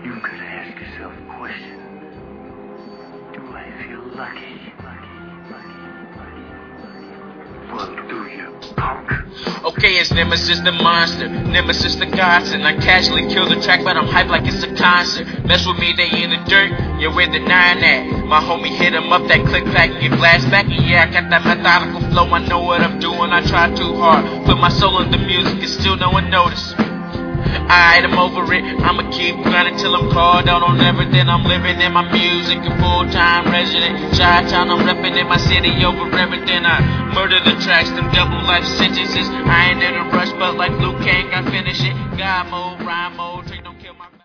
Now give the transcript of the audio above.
You could ask yourself a question. Do I feel lucky? Well, do you, punk? Okay, it's Nemesis the monster, Nemesis the godsend. I casually kill the track, but I'm hyped like it's a concert. Mess with me, they in the dirt, yeah, where the 9 at? My homie hit him up, that click clack and get blast back. And yeah, I got that methodical flow, I know what I'm doing, I try too hard. Put my soul in the music and still no one notice. Alright, I'm over it, I'ma keep grinding till I'm called out on everything. I'm living in my music, a full-time resident. Chi-town, I'm repping in my city over everything. I murder the tracks, them double life sentences. I ain't in a rush, but like Luke Kang, I finish it. God mode, rhyme mode.